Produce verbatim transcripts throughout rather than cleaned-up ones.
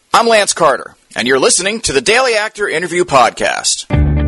I'm Lance Carter, and you're listening to the Daily Actor Interview Podcast.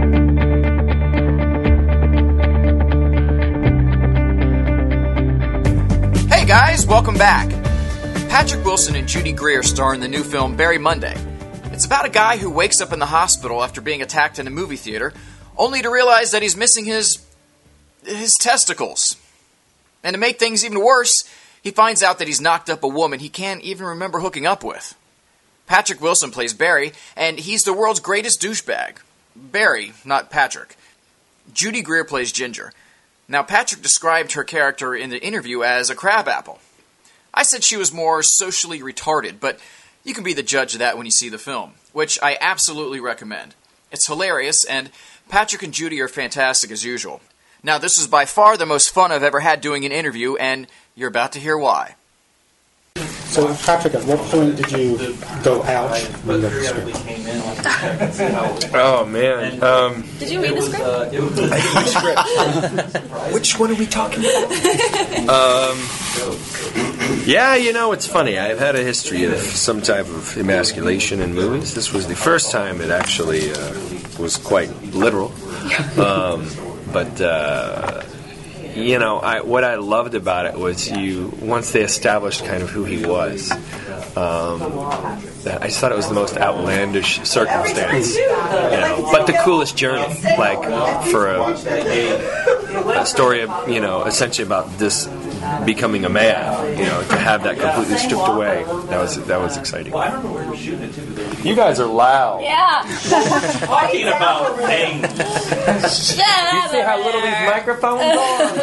Hey guys, welcome back. Patrick Wilson and Judy Greer star in the new film Barry Monday. It's about a guy who wakes up in the hospital after being attacked in a movie theater, only to realize that he's missing his... his testicles. And to make things even worse, he finds out that he's knocked up a woman he can't even remember hooking up with. Patrick Wilson plays Barry, and he's the world's greatest douchebag. Barry, not Patrick. Judy Greer plays Ginger. Now, Patrick described her character in the interview as a crabapple. I said she was more socially retarded, but you can be the judge of that when you see the film, which I absolutely recommend. It's hilarious, and Patrick and Judy are fantastic as usual. Now, this is by far the most fun I've ever had doing an interview, and you're about to hear why. So, Patrick, at what point did you go ouch when you read the script? Oh, man. Um, did you read the script? the script. Which one are we talking about? um, yeah, you know, it's funny. I've had a history of some type of emasculation in movies. This was the first time it actually uh, was quite literal. Um, but... Uh, You know, I, what I loved about it was you once they established kind of who he was. Um, I just thought it was the most outlandish circumstance, you know, but the coolest journey. Like for a, a story, of, you know, essentially about this becoming a man, you know, to have that completely stripped away. That was that was exciting. You guys are loud. Yeah. Talking about things. Shut up. You see how little these microphones are?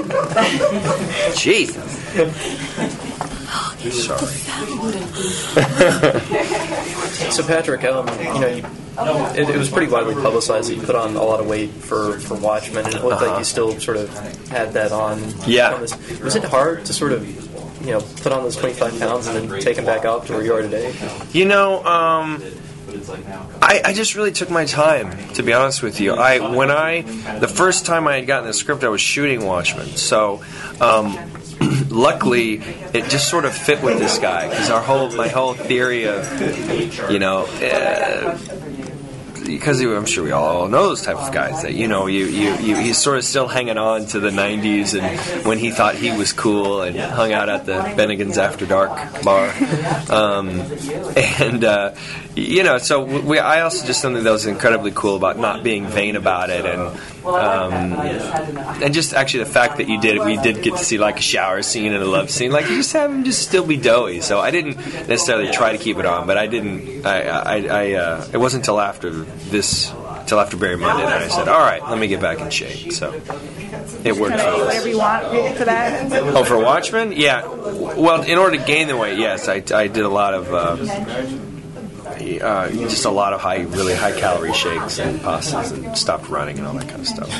Jesus. Sorry. So Patrick, um, you know, you, it, it was pretty widely publicized that you put on a lot of weight for, for Watchmen, and it looked uh-huh. like you still sort of had that on. Yeah. On this. Was it hard to sort of, you know, put on those twenty-five pounds and then take them back up to where you are today? You know, um... I, I just really took my time, to be honest with you. I when I the first time I had gotten the script, I was shooting Watchmen, so um, luckily it just sort of fit with this guy because our whole my whole theory of you know. Uh, Because I'm sure we all know those type of guys that you know you, you, you he's sort of still hanging on to the nineties and when he thought he was cool and hung out at the Bennigan's After Dark bar, um, and uh, you know so we I also just something that was incredibly cool about not being vain about it and um, and just actually the fact that you did we did get to see like a shower scene and a love scene, like you just have him just still be doughy. So I didn't necessarily try to keep it on, but I didn't I I, I uh, it wasn't until after this till after Barry Monday that I said, all right, let me get back in shape. So it worked for us. Whatever you want for that. Oh, for Watchmen? Yeah. Well, in order to gain the weight, yes, I, I did a lot of uh, uh, just a lot of high, really high calorie shakes and pastas and stopped running and all that kind of stuff.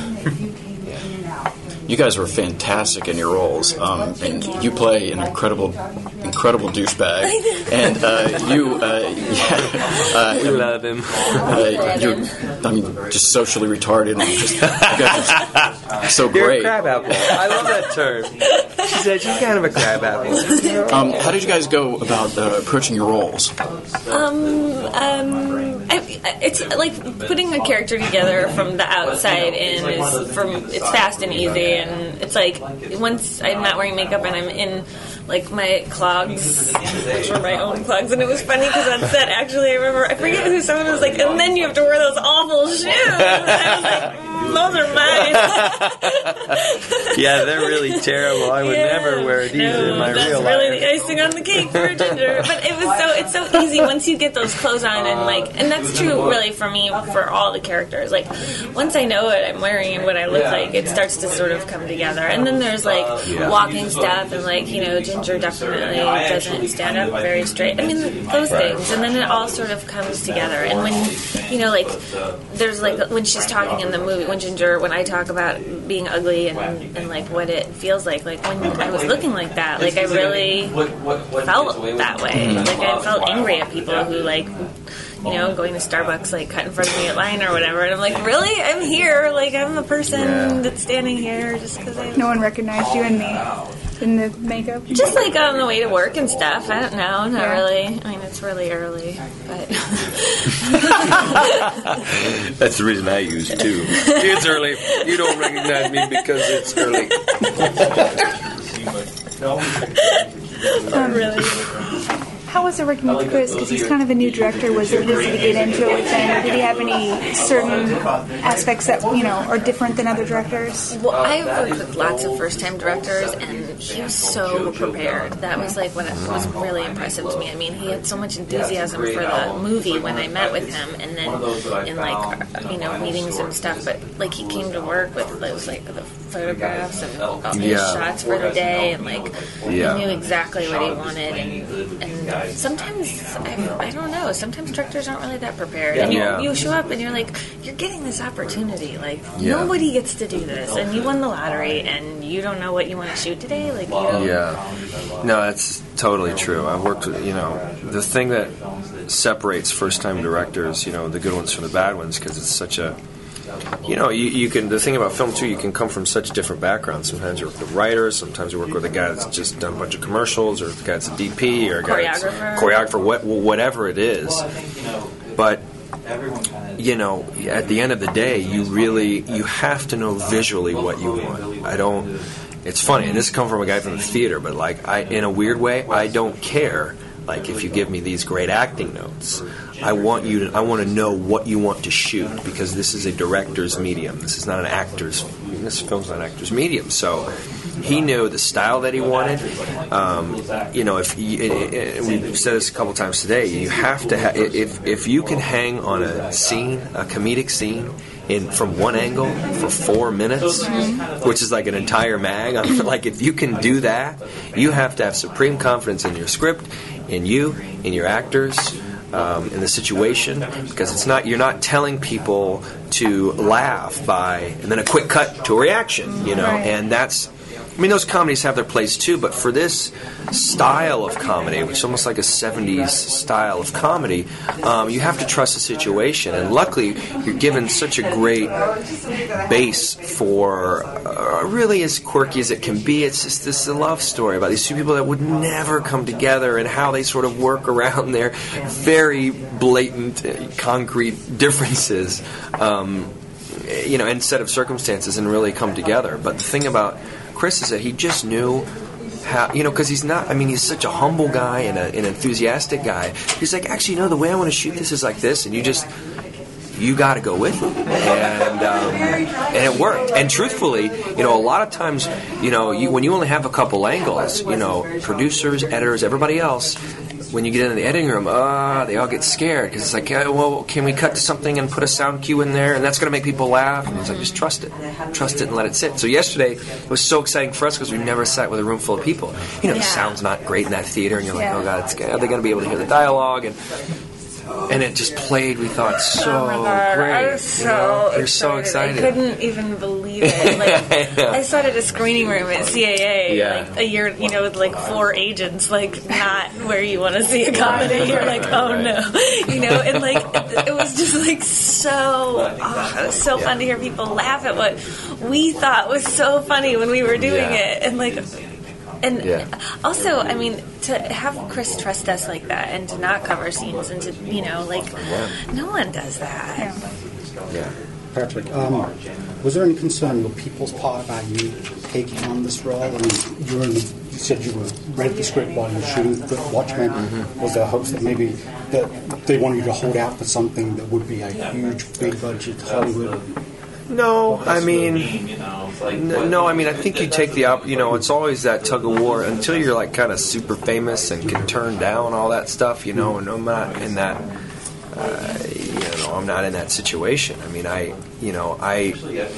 You guys were fantastic in your roles, um, and you play an incredible, incredible douchebag. And uh, you, uh, yeah, uh, we love him. Uh, you're, I mean, just socially retarded and just, you guys are so You're great. a crab apple. I love that term. She said she's kind of a crab apple. Um, how did you guys go about uh, approaching your roles? Um, um, I, it's like putting a character together from the outside in is from it's fast and easy. And it's like once I'm not wearing makeup and I'm in like my clogs, which were my own clogs, and it was funny because on set actually I remember I forget who someone was like, and then you have to wear those awful shoes. And I was like, mm, those are mine. Yeah, they're really terrible. I would yeah, never wear these no, in my that's real really life. the icing on the cake for a ginger. But it was so it's so easy once you get those clothes on and like, and that's true really for me for all the characters. Like once I know what I'm wearing and what I look like, it starts to sort of come together. And then there's like yeah. walking stuff and like you know Ginger definitely doesn't stand up very straight. I mean those things, and then it all sort of comes together. And when you know like there's like when she's talking in the movie when Ginger when I talk about being ugly and, and like what it feels like like when I was looking like that, like I really felt that way. Like I felt angry at people who like you know, going to Starbucks, like, cut in front of me at line or whatever. And I'm like, really? I'm here. Like, I'm the person yeah. that's standing here just because I... No one recognized you and me. in the makeup? Just like on the way to work and stuff. I don't know. Not Yeah. really. I mean, it's really early, but That's the reason I use it too. It's early. You don't recognize me because it's early. not really. How was it working with Chris? Because he's kind of a new director. Was it easy to get into it with him? Or did he have any certain aspects that, you know, are different than other directors? Well, I've worked with lots of first-time directors, and he was so prepared. That was like what was really impressive to me. I mean, he had so much enthusiasm for the movie when I met with him, and then in like you know meetings and stuff. But like he came to work with those like the photographs and all his Yeah. shots for the day, and like Yeah. he knew exactly what he wanted. And and sometimes I, I don't know. Sometimes directors aren't really that prepared, and you Yeah. you show up and you're like, you're getting this opportunity. Like Yeah. nobody gets to do this, and you won the lottery, and you don't know what you want to shoot today. Like you don't. Yeah. No, that's totally true. I've worked with, you know, the thing that separates first-time directors, you know, the good ones from the bad ones, because it's such a, you know, you, you can, the thing about film, too, you can come from such different backgrounds. Sometimes you work with writers, sometimes you work with a guy that's just done a bunch of commercials, or a guy that's a D P, or a guy that's Choreographer. choreographer, what, whatever it is. But, you know, at the end of the day, you really, you have to know visually what you want. I don't, it's funny, and this comes from a guy from the theater, but like, I, in a weird way, I don't care, like, if you give me these great acting notes. I want you to, I want to know what you want to shoot, because this is a director's medium. This is not an actor's, this film's not an actor's medium. So he knew the style that he wanted. Um, you know, if you, it, it, we've said this a couple times today, you have to ha- if if you can hang on a scene, a comedic scene, in from one angle for four minutes, which is like an entire mag. Like if you can do that, you have to have supreme confidence in your script, in you, in your actors. Um, in the situation, because it's not, you're not telling people to laugh by and then a quick cut to a reaction, you know, Right. and that's, I mean, those comedies have their place too, but for this style of comedy, which is almost like a seventies style of comedy, um, you have to trust the situation, and luckily you're given such a great base for uh, really as quirky as it can be. It's just this love story about these two people that would never come together, and how they sort of work around their very blatant, uh, concrete differences, um, you know, and set of circumstances, and really come together. But the thing about Chris is that he just knew how, you know, because he's not, I mean, he's such a humble guy and a, an enthusiastic guy. He's like, actually, no, the way I want to shoot this is like this, and you just, you got to go with it. And um, and it worked. And truthfully, you know, a lot of times, you know, you, when you only have a couple angles, you know, producers, editors, everybody else, when you get into the editing room, uh, they all get scared, because it's like, yeah, well, can we cut to something and put a sound cue in there, and that's going to make people laugh? And it's like, just trust it. Trust it and let it sit. So yesterday, it was so exciting for us, because we never sat with a room full of people. You know, the Yeah. sound's not great in that theater, and you're like, Yeah. oh, God, it's, are they going to be able to hear the dialogue? And and it just played, we thought, so Oh my God, great. I was you so know? excited. You're so excited. I couldn't even believe it. Like, Yeah. I sat at a screening room at C A A, Yeah. like a year, you know, with like four agents, like not where you want to see a comedy. You're like, oh no, you know, and like it, it was just like so, oh, it was so fun to hear people laugh at what we thought was so funny when we were doing Yeah. it, and like. And Yeah. also, I mean, to have Chris trust us like that, and to not cover scenes, and to, you know, like, no one does that. Yeah. Patrick, um, was there any concern on people's part about you taking on this role? I mean, you were in the, you said you were read the script while you were shooting the Watchmen. Mm-hmm. Was there hopes that maybe that they wanted you to hold out for something that would be a huge, big budget Hollywood? No, I mean, n- no, I mean, I think you take the, op- you know, it's always that tug of war until you're like kind of super famous and can turn down all that stuff, you know, and I'm not in that, uh, you know, I'm not in that situation. I mean, I, you know, I,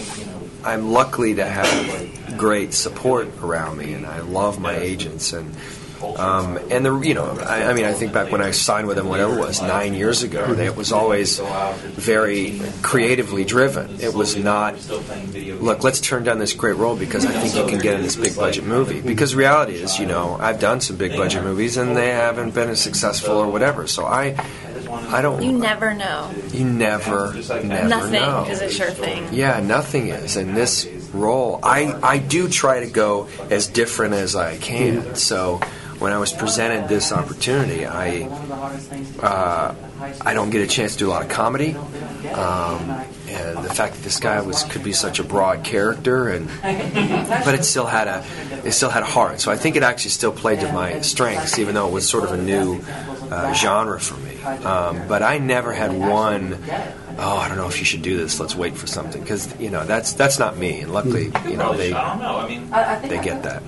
I'm lucky to have great support around me, and I love my agents, and, Um, and the you know I, I mean I think back when I signed with them, whatever it was, nine years ago, they, it was always very creatively driven. It was not, look, let's turn down this great role because I think you can get in this big budget movie. Because reality is, you know, I've done some big budget movies and they haven't been as successful or whatever. So I, I don't. You never know. You never, never Nothing know. is a sure thing. Yeah, nothing is, and this role, I, I do try to go as different as I can. So when I was presented this opportunity, I uh, I don't get a chance to do a lot of comedy, um, and the fact that this guy was could be such a broad character, and but it still had a it still had a heart. So I think it actually still played to my strengths, even though it was sort of a new uh, genre for me. Um, but I never had one. Oh, I don't know if you should do this. Let's wait for something, because you know that's that's not me. And luckily, you know they they get that.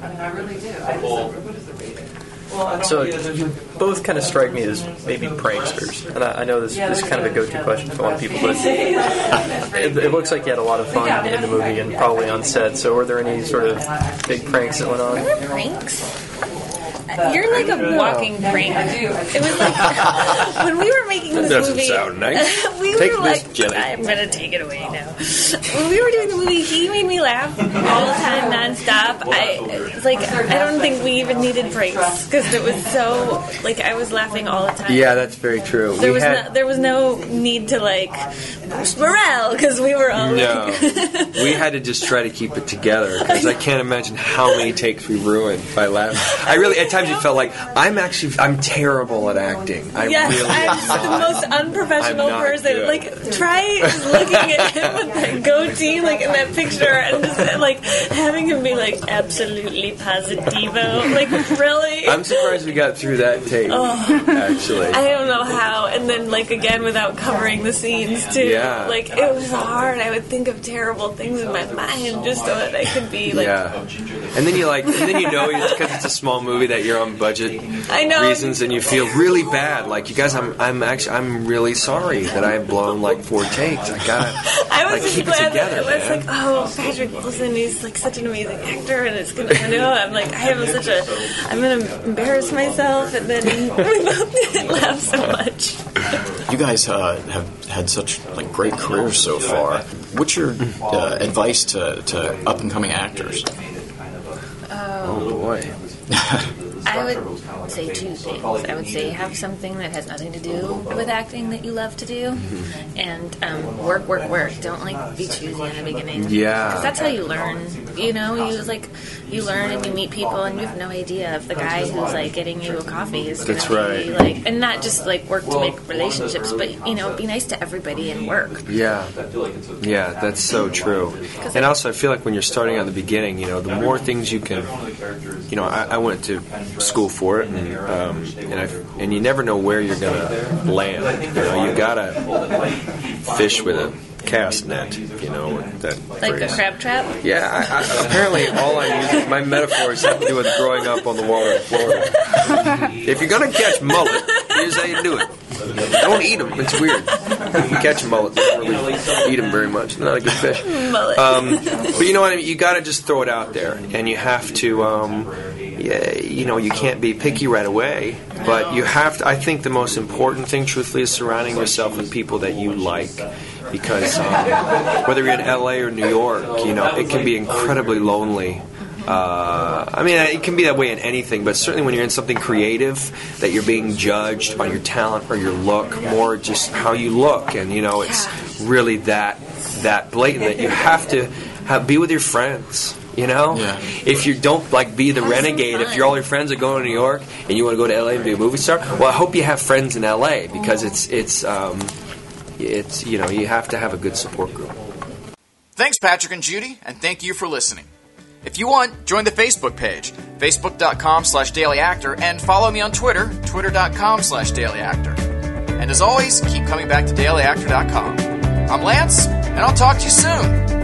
So you both kind of strike me as maybe pranksters, and I, I know this, this is kind of a go-to question for a lot of people, but it, it looks like you had a lot of fun in the movie and probably on set. So were there any sort of big pranks that went on? Were there pranks? You're like a walking prank. It was like when we were making this that doesn't movie. Sound nice. we take were this, like, Jenny. I'm gonna take it away now. When we were doing the movie, he made me laugh all the time, nonstop. I it's like I don't think we even needed breaks because it was so like I was laughing all the time. Yeah, that's very true. There we was had, no, there was no need to like boost morale because we were all no. like We had to just try to keep it together because I can't imagine how many takes we ruined by laughing. I really at times you felt like I'm actually I'm terrible at acting. I yes, really I'm am the not. most unprofessional I'm not person. good. Like, try looking at him with that goatee, like in that picture, and just like having him be like absolutely positivo. Like, really? I'm surprised we got through that tape. Oh. Actually, I don't know how. And then, like, again, without covering the scenes too. Yeah. Like, it was hard. I would think of terrible things in my mind just so that I could be like. yeah. And then you like, and then you know it's because it's a small movie that you're on budget I know. reasons, and you feel really bad. Like, you guys, I'm, I'm actually, I'm really sorry that I've blown like four takes. I gotta, I was like, just keep it glad together, that it was man. like, oh, Patrick Wilson, he's like such an amazing actor, and it's gonna. I know. I'm like, I have such a. I'm gonna embarrass myself, and then we both didn't laugh so much. You guys uh, have had such like great careers so far. What's your uh, advice to, to up and coming actors? Oh boy. I would say two things. I would say have something that has nothing to do with acting that you love to do, and um, work, work, work. Don't like be choosy in the beginning. Yeah. Because that's how you learn. You know, you like you learn and you meet people, and you have no idea if the guy who's like getting you a coffee is going That's to be right. like, and not just like work to make relationships, but you know, be nice to everybody and work. Yeah, yeah, that's so true. And also, I feel like when you're starting at the beginning, you know, the more things you can, you know, I, I went to school for it, and um, and, I, and you never know where you're gonna land. You know, you gotta fish with a cast net. You know, that Like phrase. a crab trap. Yeah, I, I, apparently all I use, my metaphors have to do with growing up on the water in Florida. If you're gonna catch mullet, here's how you do it. Don't eat them. It's weird. You catch mullet, you don't really eat them very much. They're not a good fish. Mullet. Um, but you know what I mean? You got to just throw it out there, and you have to. Um, yeah, you know, you can't be picky right away, but you have to. I think the most important thing, truthfully, is surrounding yourself with people that you like. Because um, whether you're in L A or New York, you know, it can be incredibly lonely. Uh, I mean, it can be that way in anything, but certainly when you're in something creative, that you're being judged on your talent or your look, more just how you look, and you know, it's really that that blatant that you have to have, be with your friends. You know, Yeah. if you don't like be the Have some renegade, if fun. you're all your friends are going to New York and you want to go to L A and be a movie star, well, I hope you have friends in L A because it's it's um, it's you know you have to have a good support group. Thanks, Patrick and Judy, and thank you for listening. If you want, join the Facebook page, facebook.com slash dailyactor, and follow me on Twitter, twitter.com slash dailyactor. And as always, keep coming back to daily actor dot com. I'm Lance, and I'll talk to you soon.